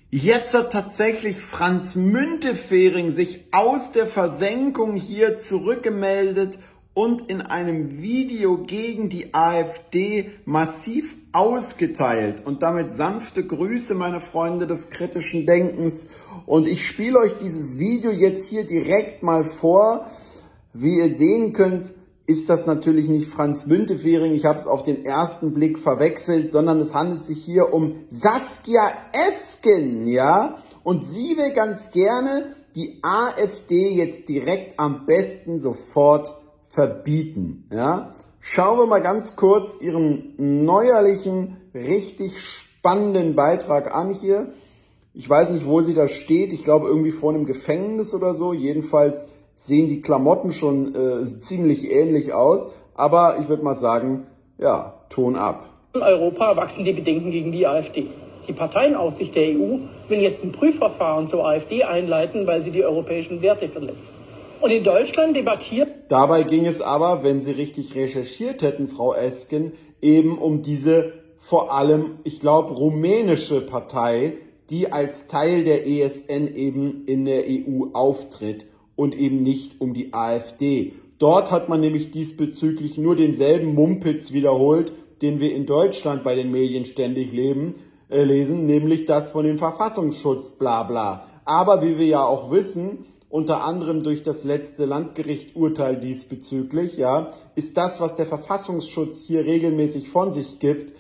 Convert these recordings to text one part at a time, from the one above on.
Jetzt hat tatsächlich Franz Müntefering sich aus der Versenkung hier zurückgemeldet und in einem Video gegen die AfD massiv ausgeteilt. Und damit sanfte Grüße, meine Freunde des kritischen Denkens. Und ich spiele euch dieses Video jetzt hier direkt mal vor. Wie ihr sehen könnt, ist das natürlich nicht Franz Müntefering, ich habe es auf den ersten Blick verwechselt, sondern es handelt sich hier um Saskia Esken, ja? Und sie will ganz gerne die AfD jetzt direkt am besten sofort verbieten, ja? Schauen wir mal ganz kurz ihren neuerlichen, richtig spannenden Beitrag an hier. Ich weiß nicht, wo sie da steht, ich glaube irgendwie vor einem Gefängnis oder so, jedenfalls sehen die Klamotten schon ziemlich ähnlich aus, aber ich würde mal sagen, ja, Ton ab. In Europa wachsen die Bedenken gegen die AfD. Die Parteienaufsicht der EU will jetzt ein Prüfverfahren zur AfD einleiten, weil sie die europäischen Werte verletzt. Und in Deutschland debattiert... Dabei ging es aber, wenn Sie richtig recherchiert hätten, Frau Esken, eben um diese vor allem, ich glaube, rumänische Partei, die als Teil der ESN eben in der EU auftritt. Und eben nicht um die AfD. Dort hat man nämlich diesbezüglich nur denselben Mumpitz wiederholt, den wir in Deutschland bei den Medien ständig lesen, nämlich das von dem Verfassungsschutz, bla bla. Aber wie wir ja auch wissen, unter anderem durch das letzte Landgericht-Urteil diesbezüglich, ja, ist das, was der Verfassungsschutz hier regelmäßig von sich gibt,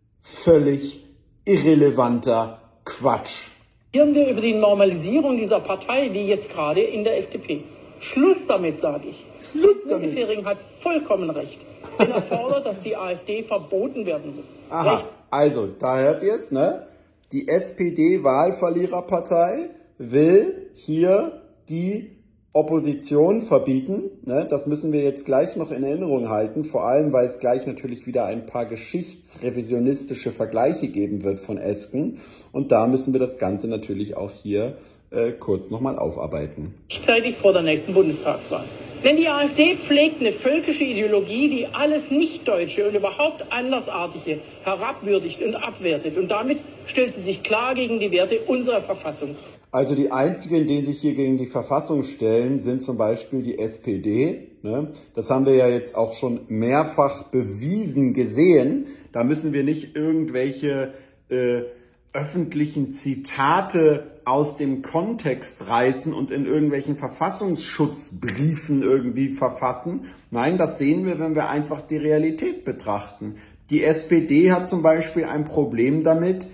völlig irrelevanter Quatsch. Wir über die Normalisierung dieser Partei, wie jetzt gerade in der FDP. Schluss damit, sage ich. Müntefering hat vollkommen recht, wenn er fordert, dass die AfD verboten werden muss. Aha, also, da hört ihr es, ne? Die SPD-Wahlverliererpartei will hier die Opposition verbieten, ne? Das müssen wir jetzt gleich noch in Erinnerung halten, vor allem, weil es gleich natürlich wieder ein paar geschichtsrevisionistische Vergleiche geben wird von Esken. Und da müssen wir das Ganze natürlich auch hier kurz nochmal aufarbeiten. Gleichzeitig vor der nächsten Bundestagswahl. Denn die AfD pflegt eine völkische Ideologie, die alles Nichtdeutsche und überhaupt Andersartige herabwürdigt und abwertet. Und damit stellt sie sich klar gegen die Werte unserer Verfassung. Also die einzigen, die sich hier gegen die Verfassung stellen, sind zum Beispiel die SPD. Ne? Das haben wir ja jetzt auch schon mehrfach bewiesen gesehen. Da müssen wir nicht irgendwelche öffentlichen Zitate aus dem Kontext reißen und in irgendwelchen Verfassungsschutzbriefen irgendwie verfassen. Nein, das sehen wir, wenn wir einfach die Realität betrachten. Die SPD hat zum Beispiel ein Problem damit,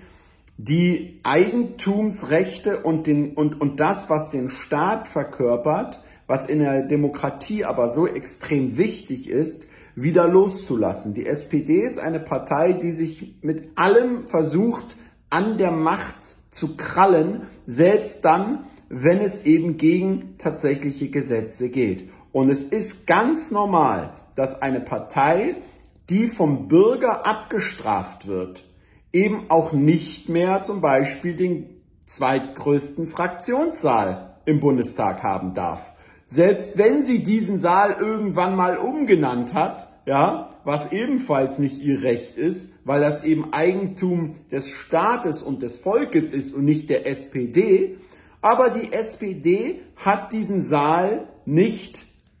die Eigentumsrechte und das, was den Staat verkörpert, was in der Demokratie aber so extrem wichtig ist, wieder loszulassen. Die SPD ist eine Partei, die sich mit allem versucht, an der Macht zu krallen, selbst dann, wenn es eben gegen tatsächliche Gesetze geht. Und es ist ganz normal, dass eine Partei, die vom Bürger abgestraft wird, eben auch nicht mehr zum Beispiel den zweitgrößten Fraktionssaal im Bundestag haben darf. Selbst wenn sie diesen Saal irgendwann mal umgenannt hat, ja, was ebenfalls nicht ihr Recht ist, weil das eben Eigentum des Staates und des Volkes ist und nicht der SPD. Aber die SPD hat diesen Saal nicht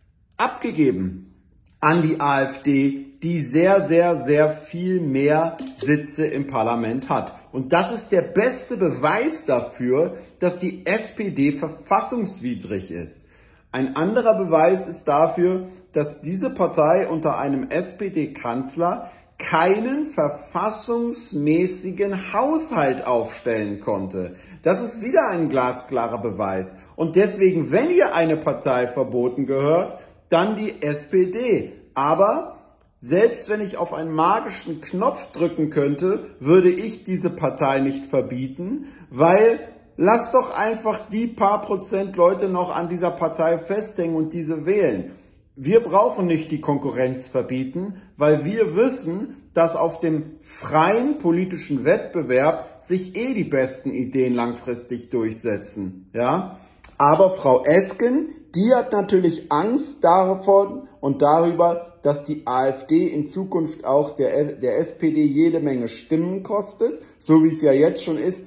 abgegeben an die AfD, die sehr, sehr, sehr viel mehr Sitze im Parlament hat. Und das ist der beste Beweis dafür, dass die SPD verfassungswidrig ist. Ein anderer Beweis ist dafür, dass diese Partei unter einem SPD-Kanzler keinen verfassungsmäßigen Haushalt aufstellen konnte. Das ist wieder ein glasklarer Beweis. Und deswegen, wenn ihr eine Partei verboten gehört, dann die SPD. Aber selbst wenn ich auf einen magischen Knopf drücken könnte, würde ich diese Partei nicht verbieten, weil lasst doch einfach die paar Prozent Leute noch an dieser Partei festhängen und diese wählen. Wir brauchen nicht die Konkurrenz verbieten, weil wir wissen, dass auf dem freien politischen Wettbewerb sich die besten Ideen langfristig durchsetzen. Ja? Aber Frau Esken, die hat natürlich Angst davon und darüber, dass die AfD in Zukunft auch der SPD jede Menge Stimmen kostet, so wie es ja jetzt schon ist, dass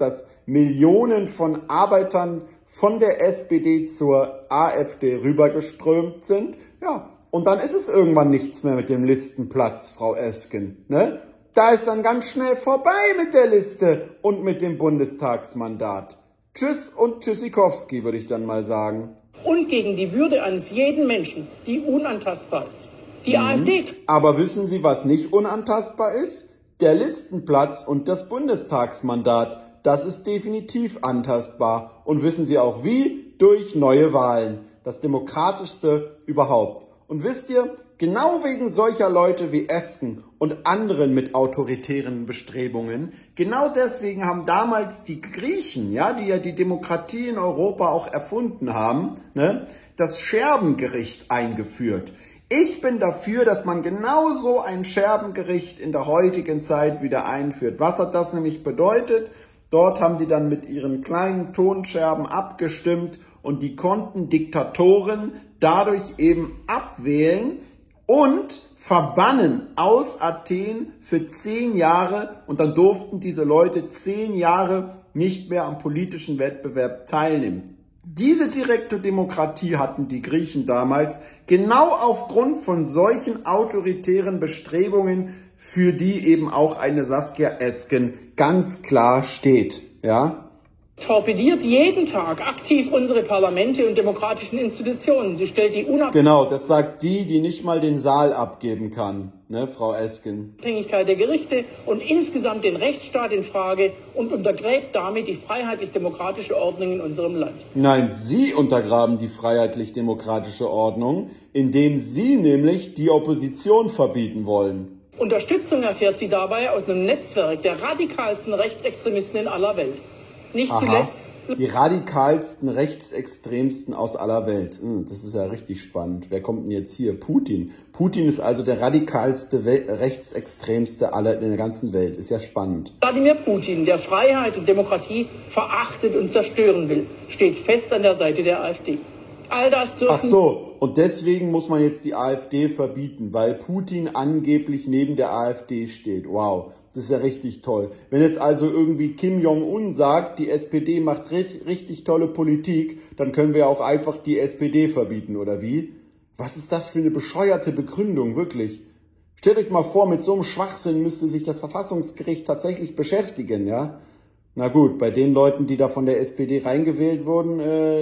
Millionen von Arbeitern von der SPD zur AfD rübergeströmt sind. Ja, und dann ist es irgendwann nichts mehr mit dem Listenplatz, Frau Esken, ne? Da ist dann ganz schnell vorbei mit der Liste und mit dem Bundestagsmandat. Tschüss und Tschüssikowski, würde ich dann mal sagen. Und gegen die Würde eines jeden Menschen, die unantastbar ist. Die AfD. Aber wissen Sie, was nicht unantastbar ist? Der Listenplatz und das Bundestagsmandat. Das ist definitiv antastbar. Und wissen Sie auch wie? Durch neue Wahlen. Das demokratischste überhaupt. Und wisst ihr, genau wegen solcher Leute wie Esken und anderen mit autoritären Bestrebungen, genau deswegen haben damals die Griechen, ja, die ja die Demokratie in Europa auch erfunden haben, ne, das Scherbengericht eingeführt. Ich bin dafür, dass man genau so ein Scherbengericht in der heutigen Zeit wieder einführt. Was hat das nämlich bedeutet? Dort haben die dann mit ihren kleinen Tonscherben abgestimmt und die konnten Diktatoren dadurch eben abwählen und verbannen aus Athen für 10 Jahre. Und dann durften diese Leute 10 Jahre nicht mehr am politischen Wettbewerb teilnehmen. Diese direkte Demokratie hatten die Griechen damals genau aufgrund von solchen autoritären Bestrebungen, für die eben auch eine Saskia Esken ganz klar steht, ja. Torpediert jeden Tag aktiv unsere Parlamente und demokratischen Institutionen. Sie stellt die Genau, das sagt die nicht mal den Saal abgeben kann, ne, Frau Esken. Unabhängigkeit der Gerichte und insgesamt den Rechtsstaat in Frage und untergräbt damit die freiheitlich-demokratische Ordnung in unserem Land. Nein, Sie untergraben die freiheitlich-demokratische Ordnung, indem Sie nämlich die Opposition verbieten wollen. Unterstützung erfährt sie dabei aus einem Netzwerk der radikalsten Rechtsextremisten in aller Welt. Nicht zuletzt die radikalsten Rechtsextremsten aus aller Welt. Das ist ja richtig spannend. Wer kommt denn jetzt hier? Putin. Putin ist also der radikalste Rechtsextremste aller in der ganzen Welt. Ist ja spannend. Wladimir Putin, der Freiheit und Demokratie verachtet und zerstören will, steht fest an der Seite der AfD. All das dürfen... Ach so, und deswegen muss man jetzt die AfD verbieten, weil Putin angeblich neben der AfD steht. Wow. Das ist ja richtig toll. Wenn jetzt also irgendwie Kim Jong-un sagt, die SPD macht richtig tolle Politik, dann können wir auch einfach die SPD verbieten, oder wie? Was ist das für eine bescheuerte Begründung, wirklich? Stellt euch mal vor, mit so einem Schwachsinn müsste sich das Verfassungsgericht tatsächlich beschäftigen, ja? Na gut, bei den Leuten, die da von der SPD reingewählt wurden,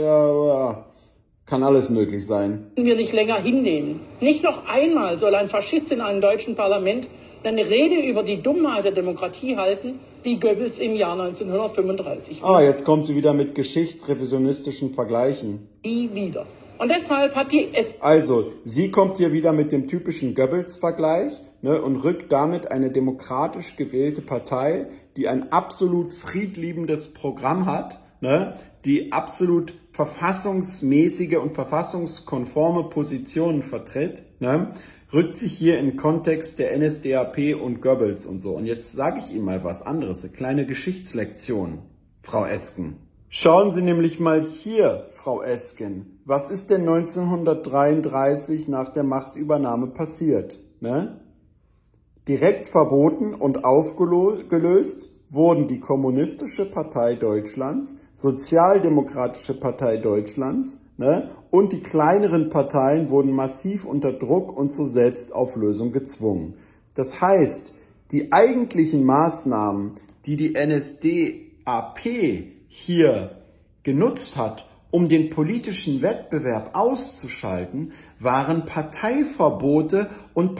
kann alles möglich sein. Wir nicht länger hinnehmen. Nicht noch einmal soll ein Faschist in einem deutschen Parlament eine Rede über die Dummheit der Demokratie halten, wie Goebbels im Jahr 1935. Jetzt kommt sie wieder mit geschichtsrevisionistischen Vergleichen. Die wieder. Und deshalb hat die Also, sie kommt hier wieder mit dem typischen Goebbels-Vergleich, ne, und rückt damit eine demokratisch gewählte Partei, die ein absolut friedliebendes Programm hat, ne, die absolut verfassungsmäßige und verfassungskonforme Positionen vertritt, ne, rückt sich hier in Kontext der NSDAP und Goebbels und so. Und jetzt sage ich Ihnen mal was anderes, eine kleine Geschichtslektion, Frau Esken. Schauen Sie nämlich mal hier, Frau Esken, was ist denn 1933 nach der Machtübernahme passiert? Ne? Direkt verboten und aufgelöst wurden die Kommunistische Partei Deutschlands, Sozialdemokratische Partei Deutschlands, ne, und die kleineren Parteien wurden massiv unter Druck und zur Selbstauflösung gezwungen. Das heißt, die eigentlichen Maßnahmen, die die NSDAP hier genutzt hat, um den politischen Wettbewerb auszuschalten, waren Parteiverbote und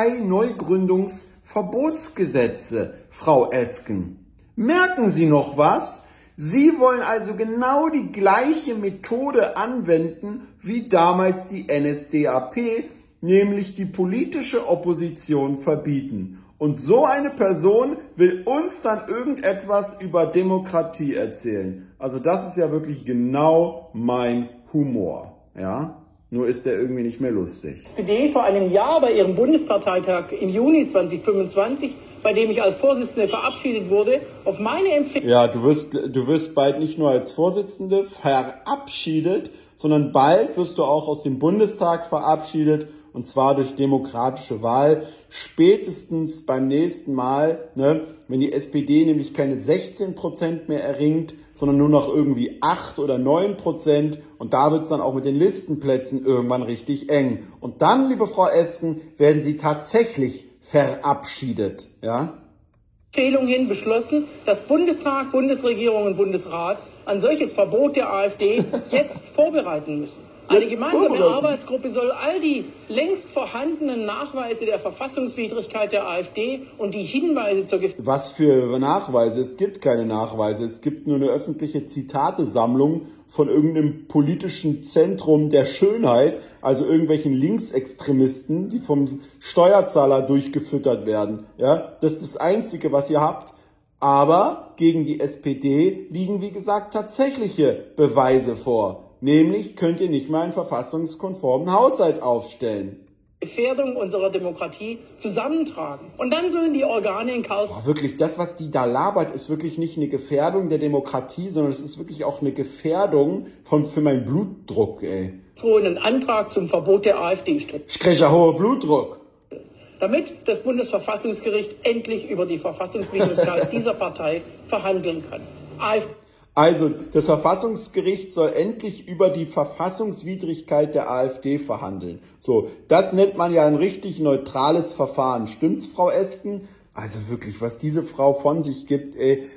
Parteineugründungsverbotsgesetze, Frau Esken. Merken Sie noch was? Sie wollen also genau die gleiche Methode anwenden wie damals die NSDAP, nämlich die politische Opposition verbieten. Und so eine Person will uns dann irgendetwas über Demokratie erzählen. Also das ist ja wirklich genau mein Humor, ja? Nur ist der irgendwie nicht mehr lustig. Die SPD vor einem Jahr bei ihrem Bundesparteitag im Juni 2025, bei dem ich als Vorsitzende verabschiedet wurde, auf meine Empfehlung... Ja, du wirst bald nicht nur als Vorsitzende verabschiedet, sondern bald wirst du auch aus dem Bundestag verabschiedet und zwar durch demokratische Wahl, spätestens beim nächsten Mal, ne, wenn die SPD nämlich keine 16% mehr erringt, sondern nur noch irgendwie 8 oder 9%, und da wird es dann auch mit den Listenplätzen irgendwann richtig eng. Und dann, liebe Frau Esken, werden Sie tatsächlich verabschiedet, ja? Empfehlung hin beschlossen, dass Bundestag, Bundesregierung und Bundesrat ein solches Verbot der AfD jetzt vorbereiten müssen. Eine gemeinsame Arbeitsgruppe soll all die längst vorhandenen Nachweise der Verfassungswidrigkeit der AfD und die Hinweise zur Was für Nachweise? Es gibt keine Nachweise. Es gibt nur eine öffentliche Zitatesammlung von irgendeinem politischen Zentrum der Schönheit, also irgendwelchen Linksextremisten, die vom Steuerzahler durchgefüttert werden. Ja, das ist das Einzige, was ihr habt. Aber gegen die SPD liegen, wie gesagt, tatsächliche Beweise vor. Nämlich könnt ihr nicht mal einen verfassungskonformen Haushalt aufstellen. Gefährdung unserer Demokratie zusammentragen. Und dann sollen die Organe in Karlsruhe... Wirklich, das, was die da labert, ist wirklich nicht eine Gefährdung der Demokratie, sondern es ist wirklich auch eine Gefährdung für meinen Blutdruck, ey. ...einen Antrag zum Verbot der AfD stellen. Ich kriege ja hohen Blutdruck. Damit das Bundesverfassungsgericht endlich über die Verfassungswidrigkeit dieser Partei verhandeln kann. Also, das Verfassungsgericht soll endlich über die Verfassungswidrigkeit der AfD verhandeln. So, das nennt man ja ein richtig neutrales Verfahren. Stimmt's, Frau Esken? Also wirklich, was diese Frau von sich gibt, ey,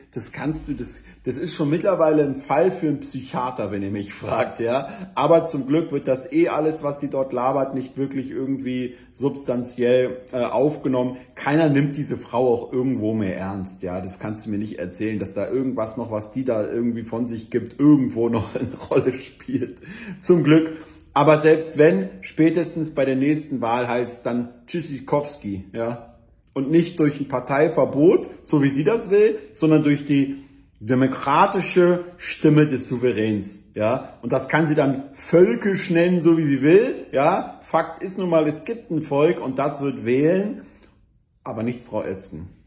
das ist schon mittlerweile ein Fall für einen Psychiater, wenn ihr mich fragt, ja. Aber zum Glück wird das alles, was die dort labert, nicht wirklich irgendwie substanziell aufgenommen. Keiner nimmt diese Frau auch irgendwo mehr ernst, ja. Das kannst du mir nicht erzählen, dass da irgendwas noch, was die da irgendwie von sich gibt, irgendwo noch eine Rolle spielt. Zum Glück. Aber selbst wenn, spätestens bei der nächsten Wahl heißt es dann Tschüssikowski, ja. Und nicht durch ein Parteiverbot, so wie sie das will, sondern durch die demokratische Stimme des Souveräns, ja. Und das kann sie dann völkisch nennen, so wie sie will, ja. Fakt ist nun mal, es gibt ein Volk und das wird wählen, aber nicht Frau Esken.